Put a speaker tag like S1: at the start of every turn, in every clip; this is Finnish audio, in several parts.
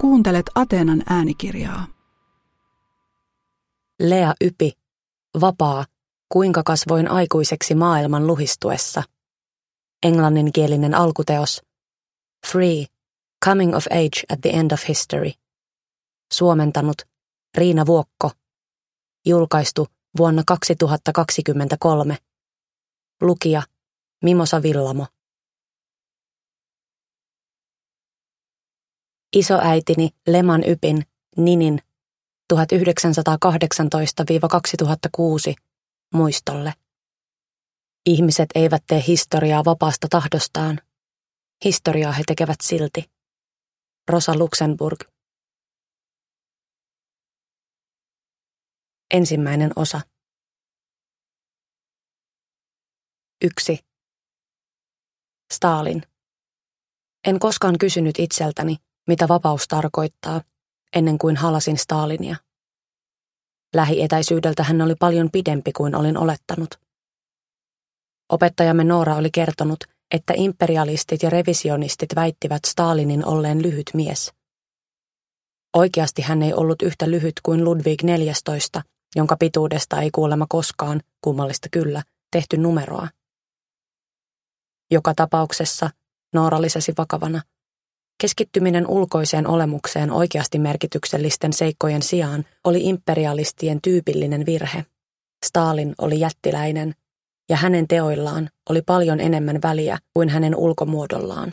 S1: Kuuntelet Ateenan äänikirjaa.
S2: Lea Ypi, vapaa, kuinka kasvoin aikuiseksi maailman luhistuessa. Englanninkielinen alkuteos. Free, Coming of Age at the End of History. Suomentanut Riina Vuokko. Julkaistu vuonna 2023. Lukija Mimosa Villamo. Isoäitini Leman Ypin, Ninin, 1918–2006, muistolle. Ihmiset eivät tee historiaa vapaasta tahdostaan. Historiaa he tekevät silti. Rosa Luxemburg. Ensimmäinen osa. 1. Stalin. En koskaan kysynyt itseltäni, mitä vapaus tarkoittaa, ennen kuin halasin Stalinia. Lähietäisyydeltä hän oli paljon pidempi kuin olin olettanut. Opettajamme Noora oli kertonut, että imperialistit ja revisionistit väittivät Stalinin olleen lyhyt mies. Oikeasti hän ei ollut yhtä lyhyt kuin Ludwig XIV, jonka pituudesta ei kuulemma koskaan, kummallista kyllä, tehty numeroa. Joka tapauksessa, Noora lisäsi vakavana, keskittyminen ulkoiseen olemukseen oikeasti merkityksellisten seikkojen sijaan oli imperialistien tyypillinen virhe. Stalin oli jättiläinen, ja hänen teoillaan oli paljon enemmän väliä kuin hänen ulkomuodollaan.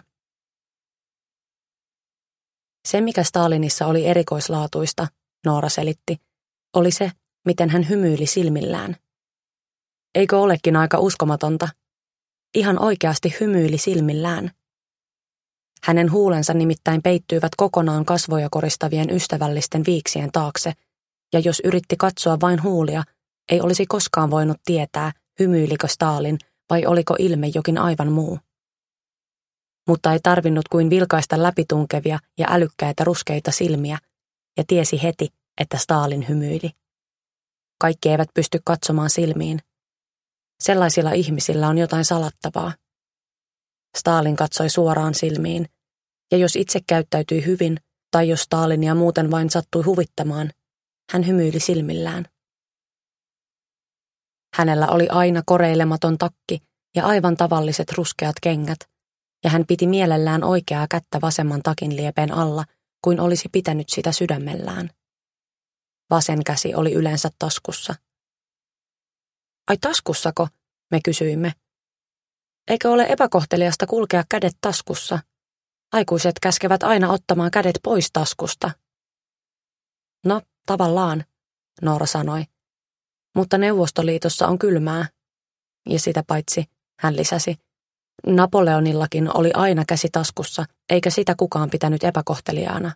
S2: Se, mikä Stalinissa oli erikoislaatuista, Noora selitti, oli se, miten hän hymyili silmillään. Eikö olekin aika uskomatonta? Ihan oikeasti hymyili silmillään. Hänen huulensa nimittäin peittyivät kokonaan kasvoja koristavien ystävällisten viiksien taakse, ja jos yritti katsoa vain huulia, ei olisi koskaan voinut tietää, hymyilikö Stalin vai oliko ilme jokin aivan muu. Mutta ei tarvinnut kuin vilkaista läpitunkevia ja älykkäitä ruskeita silmiä, ja tiesi heti, että Stalin hymyili. Kaikki eivät pysty katsomaan silmiin. Sellaisilla ihmisillä on jotain salattavaa. Stalin katsoi suoraan silmiin, ja jos itse käyttäytyi hyvin, tai jos Stalinia muuten vain sattui huvittamaan, hän hymyili silmillään. Hänellä oli aina koreilematon takki ja aivan tavalliset ruskeat kengät, ja hän piti mielellään oikeaa kättä vasemman takin liepeen alla, kuin olisi pitänyt sitä sydämellään. Vasen käsi oli yleensä taskussa. Ai taskussako? Me kysyimme. Eikö ole epäkohteliasta kulkea kädet taskussa? Aikuiset käskevät aina ottamaan kädet pois taskusta. No, tavallaan, Noora sanoi. Mutta Neuvostoliitossa on kylmää. Ja sitä paitsi, hän lisäsi, Napoleonillakin oli aina käsi taskussa, eikä sitä kukaan pitänyt epäkohteliaana.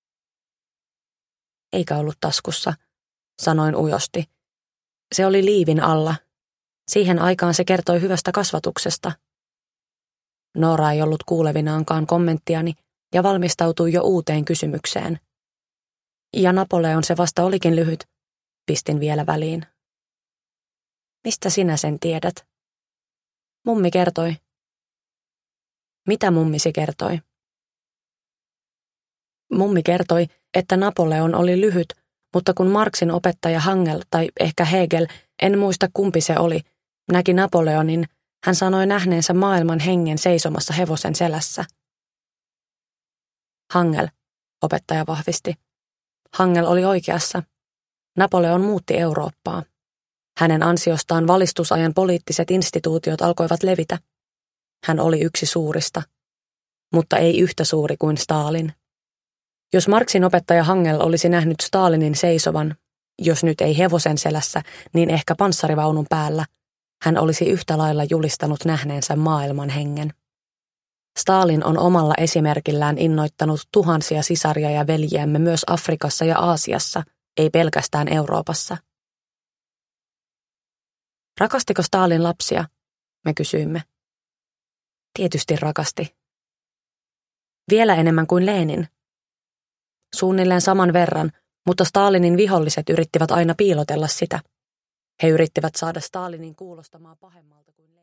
S2: Eikä ollut taskussa, sanoin ujosti. Se oli liivin alla. Siihen aikaan se kertoi hyvästä kasvatuksesta. Noora ei ollut kuulevinaankaan kommenttiani ja valmistautui jo uuteen kysymykseen. Ja Napoleon se vasta olikin lyhyt, pistin vielä väliin. Mistä sinä sen tiedät? Mummi kertoi. Mitä mummisi kertoi? Mummi kertoi, että Napoleon oli lyhyt, mutta kun Marxin opettaja Hangel tai ehkä Hegel, en muista kumpi se oli, näki Napoleonin, hän sanoi nähneensä maailman hengen seisomassa hevosen selässä. Hangel, opettaja vahvisti. Hangel oli oikeassa. Napoleon muutti Eurooppaa. Hänen ansiostaan valistusajan poliittiset instituutiot alkoivat levitä. Hän oli yksi suurista, mutta ei yhtä suuri kuin Stalin. Jos Marxin opettaja Hangel olisi nähnyt Stalinin seisovan, jos nyt ei hevosen selässä, niin ehkä panssarivaunun päällä, hän olisi yhtä lailla julistanut nähneensä maailman hengen. Stalin on omalla esimerkillään innoittanut tuhansia sisaria ja veljiämme myös Afrikassa ja Aasiassa, ei pelkästään Euroopassa. Rakastiko Stalin lapsia? Me kysyimme. Tietysti rakasti. Vielä enemmän kuin Lenin. Suunnilleen saman verran, mutta Stalinin viholliset yrittivät aina piilotella sitä. He yrittivät saada Stalinin kuulostamaan pahemmalta kuin